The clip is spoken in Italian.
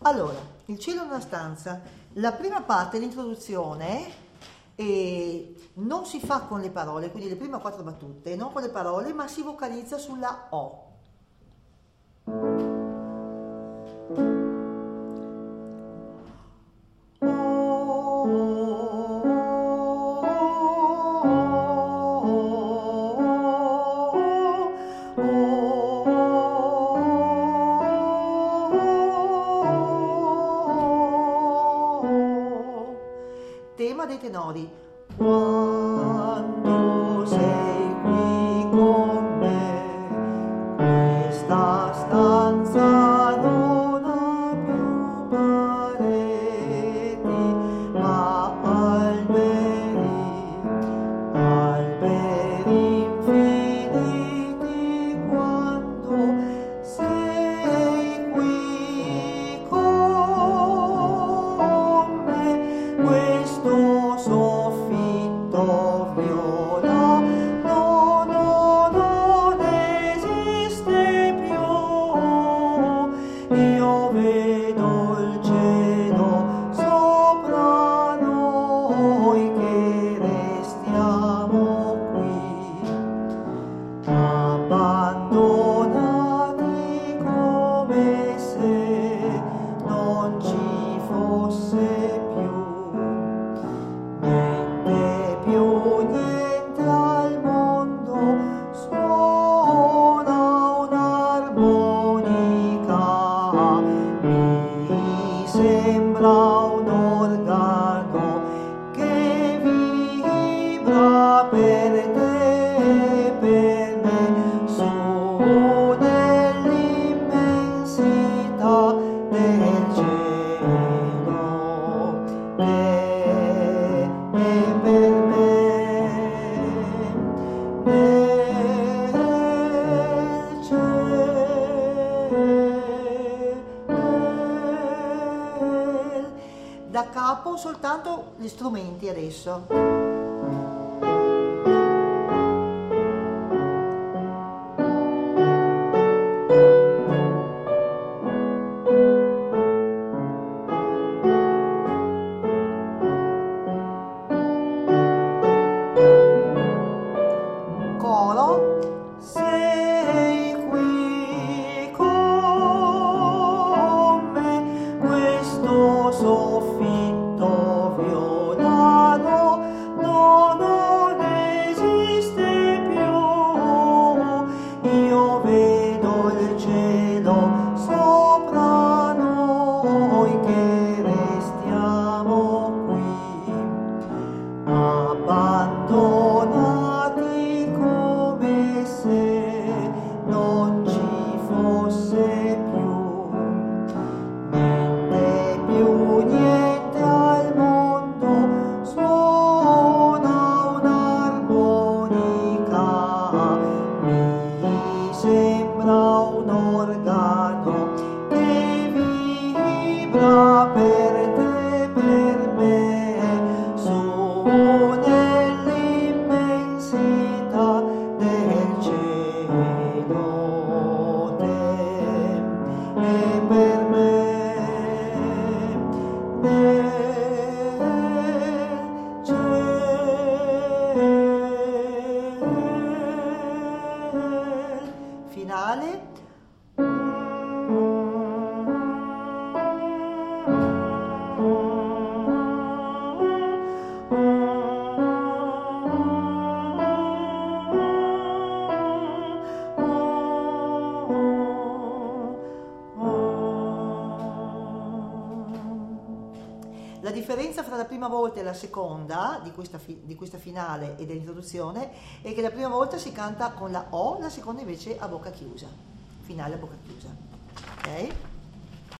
Allora, il cielo è una stanza. La prima parte, l'introduzione, non si fa con le parole, quindi le prime quattro battute, non con le parole, ma si vocalizza sulla O. Tema dei tenori. Quando sei qui con me, questa stanza non ha più pareti, ma alberi infiniti. Quando sei qui con me, questo soffitto viola non esiste più. Io vedo il cielo sopra noi che restiamo qui, abbandonati come se non ci fosse più niente al mondo. Suona un'armonica, mi sembra un organo che vibra per te e per me, su nell'immensità del cielo. Per me nel cielo. Da capo soltanto gli strumenti adesso. Sei qui con me, questo soffitto violano non esiste più. Io vedo il cielo sopra noi che restiamo qui, abbandonati come se non ci fosse più niente al mondo. Suona un'armonica, mi sembra un organo che vibra per te e per me, su nell'immensità del cielo. Te e per me nel cielo. Finale. La differenza fra la prima volta e la seconda di questa finale e dell'introduzione è che la prima volta si canta con la O, la seconda invece a bocca chiusa, finale a bocca chiusa. Ok?